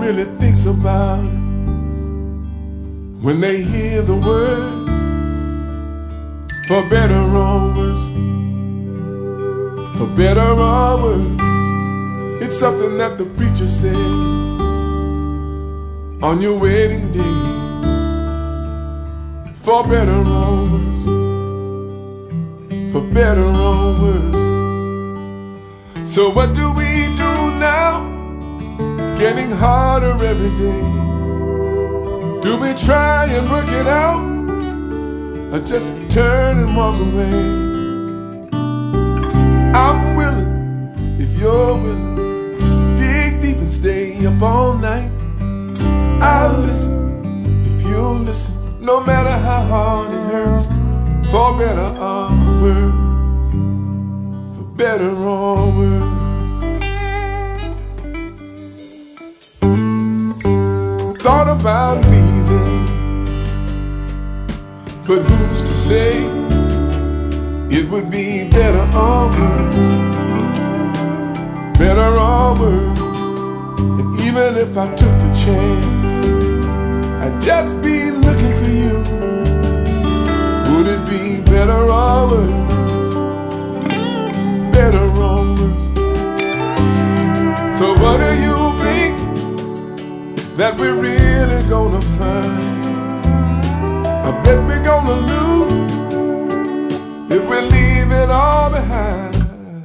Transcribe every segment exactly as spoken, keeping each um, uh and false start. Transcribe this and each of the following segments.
really thinks about it when they hear the words, for better or worse, for better or worse. It's something that the preacher says on your wedding day, for better or worse, for better or worse. So what do we do now? It's getting harder every day. Do we try and work it out, or just turn and walk away? I'm willing, if you're willing, to dig deep and stay up all night. I'll listen, if you'll listen, no matter how hard it hurts, for better or worse, for better or worse. Thought about leaving, but who's to say it would be better or worse, better or worse? And even if I took the chance, I'd just be looking for you. Would it be better or worse, better or worse? So what do you think that we're really gonna find? I bet we're gonna lose if we leave it all behind.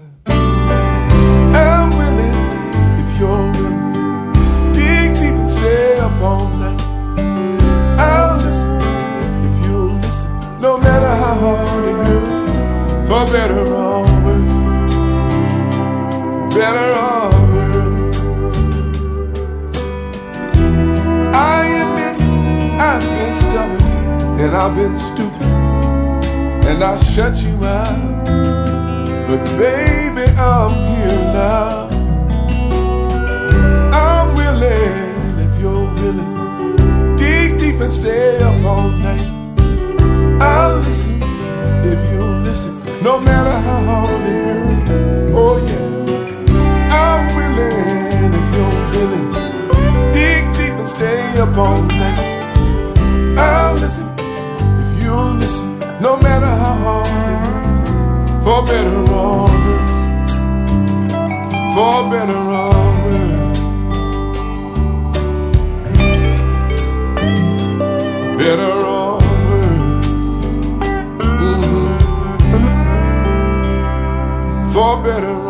I'm willing, if you're willing, dig deep and stay up all night. I'll listen, if you'll listen, no matter how hard it hurts, for better or worse, for better or worse. I admit I've been stubborn and I've been stupid, and I shut you out, but baby, I'm here now. I'm willing, if you're willing, dig deep and stay up all night. I'll listen, if you'll listen, no matter how hard it hurts. Oh yeah, I'm willing, if you're willing, dig deep and stay up all night. I'll listen, if you'll listen, no matter how hard it hurts, for better or worse, for better or worse, better or worse, mm-hmm. For better or